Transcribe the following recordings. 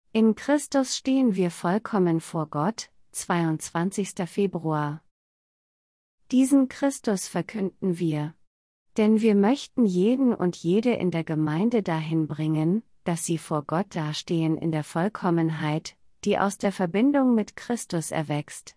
In Christus stehen wir vollkommen vor Gott, 22. Februar. Diesen Christus verkünden wir. Denn wir möchten jeden und jede in der Gemeinde dahin bringen, dass sie vor Gott dastehen in der Vollkommenheit, die aus der Verbindung mit Christus erwächst.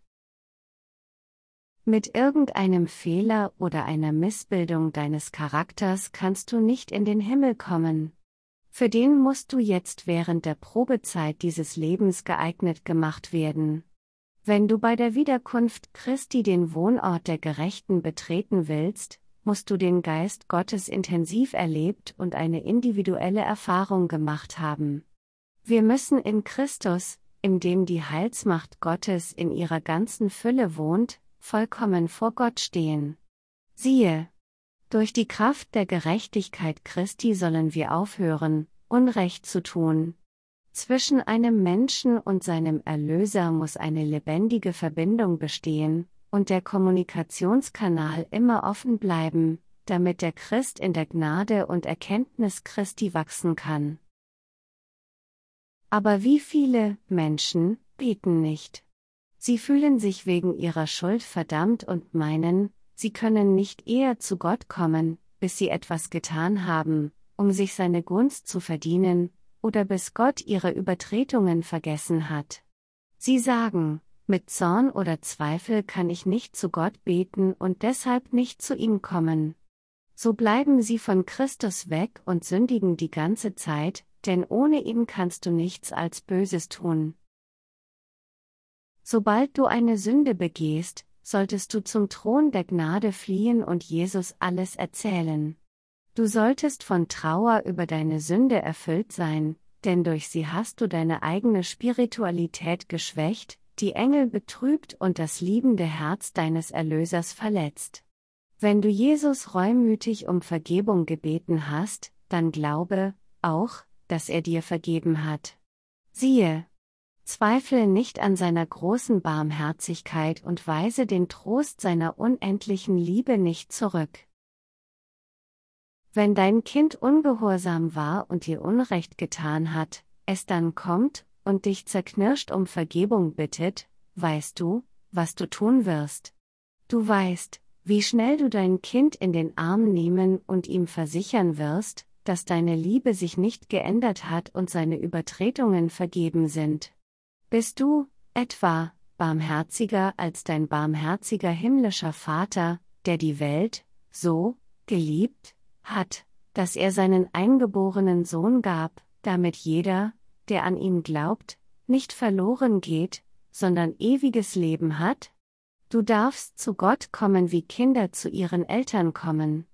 Mit irgendeinem Fehler oder einer Missbildung deines Charakters kannst du nicht in den Himmel kommen. Für den musst du jetzt während der Probezeit dieses Lebens geeignet gemacht werden. Wenn du bei der Wiederkunft Christi den Wohnort der Gerechten betreten willst, musst du den Geist Gottes intensiv erlebt und eine individuelle Erfahrung gemacht haben. Wir müssen in Christus, in dem die Heilsmacht Gottes in ihrer ganzen Fülle wohnt, vollkommen vor Gott stehen. Siehe, durch die Kraft der Gerechtigkeit Christi sollen wir aufhören, Unrecht zu tun. Zwischen einem Menschen und seinem Erlöser muss eine lebendige Verbindung bestehen, und der Kommunikationskanal immer offen bleiben, damit der Christ in der Gnade und Erkenntnis Christi wachsen kann. Aber wie viele Menschen beten nicht? Sie fühlen sich wegen ihrer Schuld verdammt und meinen, sie können nicht eher zu Gott kommen, bis sie etwas getan haben, um sich seine Gunst zu verdienen, oder bis Gott ihre Übertretungen vergessen hat. Sie sagen, mit Zorn oder Zweifel kann ich nicht zu Gott beten und deshalb nicht zu ihm kommen. So bleiben sie von Christus weg und sündigen die ganze Zeit, denn ohne ihn kannst du nichts als Böses tun. Sobald du eine Sünde begehst, solltest du zum Thron der Gnade fliehen und Jesus alles erzählen. Du solltest von Trauer über deine Sünde erfüllt sein, denn durch sie hast du deine eigene Spiritualität geschwächt, die Engel betrübt und das liebende Herz deines Erlösers verletzt. Wenn du Jesus reumütig um Vergebung gebeten hast, dann glaube auch, dass er dir vergeben hat. Siehe, zweifle nicht an seiner großen Barmherzigkeit und weise den Trost seiner unendlichen Liebe nicht zurück. Wenn dein Kind ungehorsam war und dir Unrecht getan hat, es dann kommt und dich zerknirscht um Vergebung bittet, weißt du, was du tun wirst. Du weißt, wie schnell du dein Kind in den Arm nehmen und ihm versichern wirst, dass deine Liebe sich nicht geändert hat und seine Übertretungen vergeben sind. Bist du, etwa, barmherziger als dein barmherziger himmlischer Vater, der die Welt so geliebt hat, dass er seinen eingeborenen Sohn gab, damit jeder, der an ihn glaubt, nicht verloren geht, sondern ewiges Leben hat? Du darfst zu Gott kommen, wie Kinder zu ihren Eltern kommen.